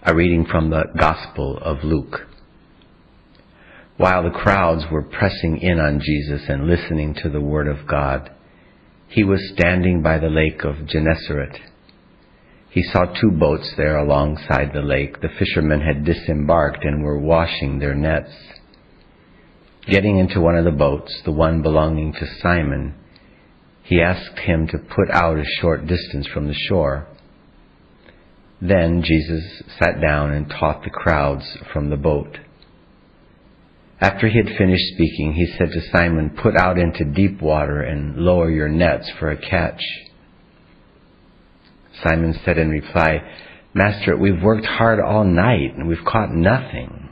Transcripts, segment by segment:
A reading from the Gospel of Luke. While the crowds were pressing in on Jesus and listening to the word of God, he was standing by the lake of Gennesaret. He saw 2 boats there alongside the lake. The fishermen had disembarked and were washing their nets. Getting into one of the boats, the one belonging to Simon, he asked him to put out a short distance from the shore. Then Jesus sat down and taught the crowds from the boat. After he had finished speaking, he said to Simon, "Put out into deep water and lower your nets for a catch." Simon said in reply, "Master, we've worked hard all night and we've caught nothing.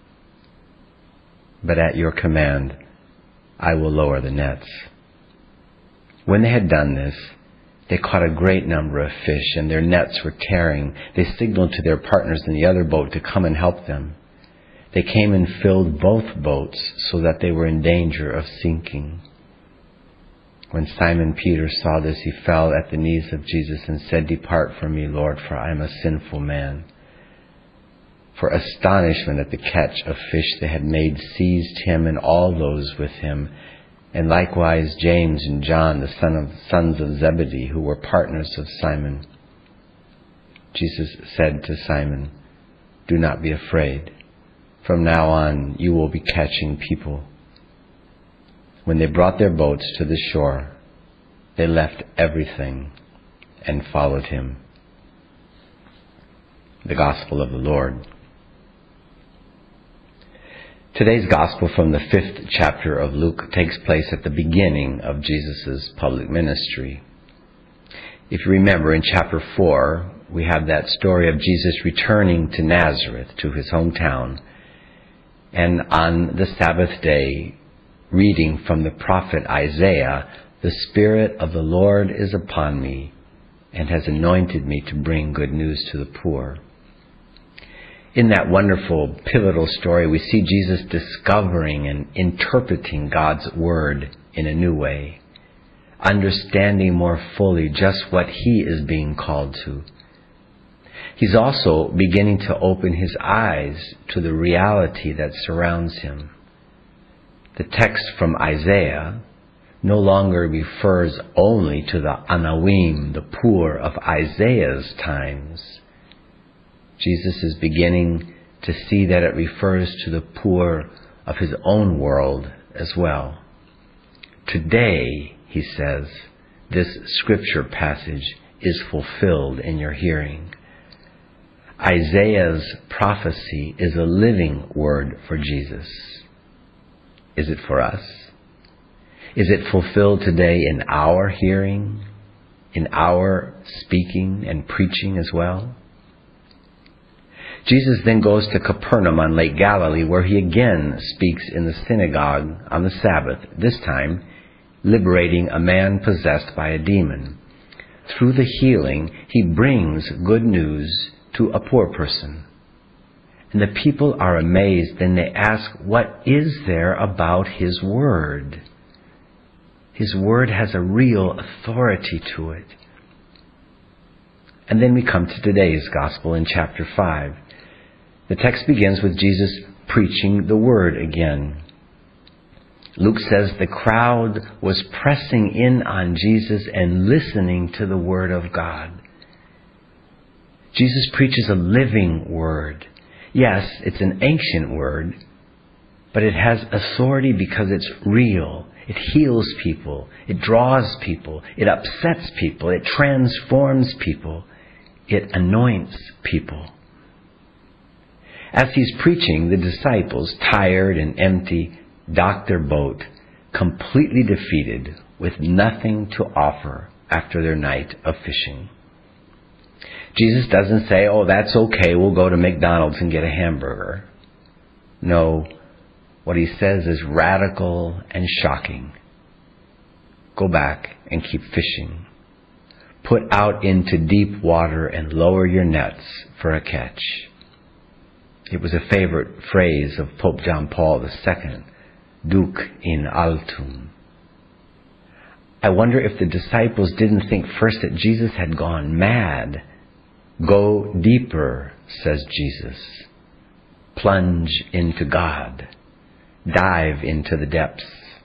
But at your command, I will lower the nets." When they had done this, they caught a great number of fish, and their nets were tearing. They signaled to their partners in the other boat to come and help them. They came and filled both boats so that they were in danger of sinking. When Simon Peter saw this, he fell at the knees of Jesus and said, "Depart from me, Lord, for I am a sinful man." For astonishment at the catch of fish they had made seized him and all those with him, and likewise James and John, the sons of Zebedee, who were partners of Simon. Jesus said to Simon, "Do not be afraid. From now on you will be catching people." When they brought their boats to the shore, they left everything and followed him. The Gospel of the Lord. Today's Gospel from the 5th chapter of Luke takes place at the beginning of Jesus' public ministry. If you remember, in chapter 4, we have that story of Jesus returning to Nazareth, to his hometown, and on the Sabbath day, reading from the prophet Isaiah, "The Spirit of the Lord is upon me, and has anointed me to bring good news to the poor." In that wonderful, pivotal story, we see Jesus discovering and interpreting God's Word in a new way, understanding more fully just what he is being called to. He's also beginning to open his eyes to the reality that surrounds him. The text from Isaiah no longer refers only to the Anawim, the poor of Isaiah's times. Jesus is beginning to see that it refers to the poor of his own world as well. Today, he says, this scripture passage is fulfilled in your hearing. Isaiah's prophecy is a living word for Jesus. Is it for us? Is it fulfilled today in our hearing, in our speaking and preaching as well? Jesus then goes to Capernaum on Lake Galilee, where he again speaks in the synagogue on the Sabbath, this time liberating a man possessed by a demon. Through the healing, he brings good news to a poor person. And the people are amazed, and they ask, what is there about his word? His word has a real authority to it. And then we come to today's gospel in chapter 5. The text begins with Jesus preaching the word again. Luke says the crowd was pressing in on Jesus and listening to the word of God. Jesus preaches a living word. Yes, it's an ancient word, but it has authority because it's real. It heals people. It draws people. It upsets people. It transforms people. It anoints people. As he's preaching, the disciples, tired and empty, dock their boat, completely defeated, with nothing to offer after their night of fishing. Jesus doesn't say, "Oh, that's okay, we'll go to McDonald's and get a hamburger." No, what he says is radical and shocking. Go back and keep fishing. Put out into deep water and lower your nets for a catch. It was a favorite phrase of Pope John Paul II, Duc in altum. I wonder if the disciples didn't think first that Jesus had gone mad, Go deeper, says Jesus. Plunge into God. Dive into the depths.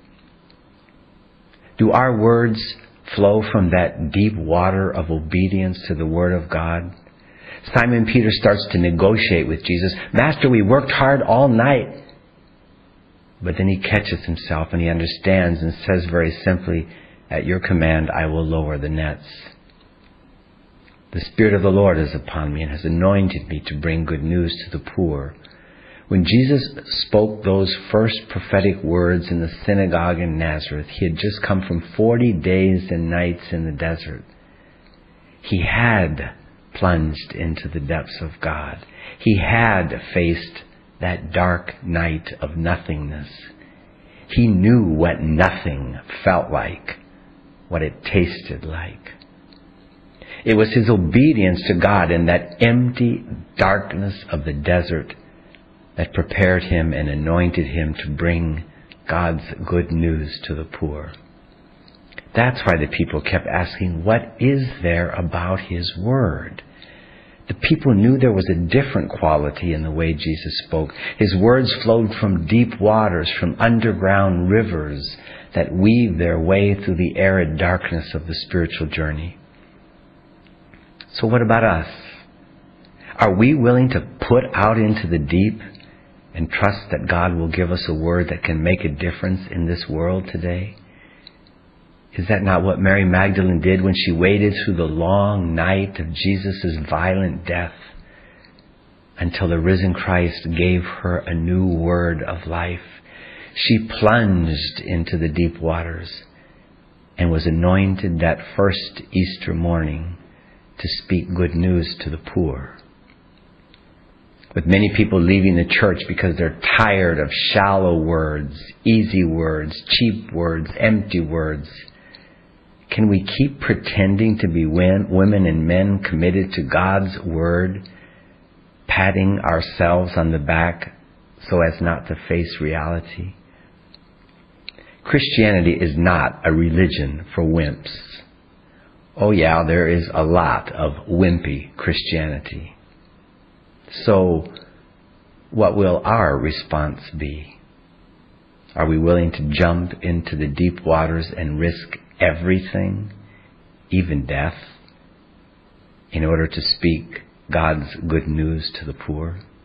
Do our words flow from that deep water of obedience to the Word of God? Simon Peter starts to negotiate with Jesus. Master, we worked hard all night. But then he catches himself and he understands and says very simply, at your command I will lower the nets. The Spirit of the Lord is upon me and has anointed me to bring good news to the poor. When Jesus spoke those first prophetic words in the synagogue in Nazareth, he had just come from 40 days and nights in the desert. He had plunged into the depths of God. He had faced that dark night of nothingness. He knew what nothing felt like, what it tasted like. It was his obedience to God in that empty darkness of the desert that prepared him and anointed him to bring God's good news to the poor. That's why the people kept asking, what is there about his word? The people knew there was a different quality in the way Jesus spoke. His words flowed from deep waters, from underground rivers that weave their way through the arid darkness of the spiritual journey. So what about us? Are we willing to put out into the deep and trust that God will give us a word that can make a difference in this world today? Is that not what Mary Magdalene did when she waded through the long night of Jesus' violent death until the risen Christ gave her a new word of life? She plunged into the deep waters and was anointed that first Easter morning to speak good news to the poor. With many people leaving the church because they're tired of shallow words, easy words, cheap words, empty words, can we keep pretending to be women and men committed to God's word, patting ourselves on the back so as not to face reality? Christianity is not a religion for wimps. Oh yeah, there is a lot of wimpy Christianity. So, what will our response be? Are we willing to jump into the deep waters and risk everything, even death, in order to speak God's good news to the poor?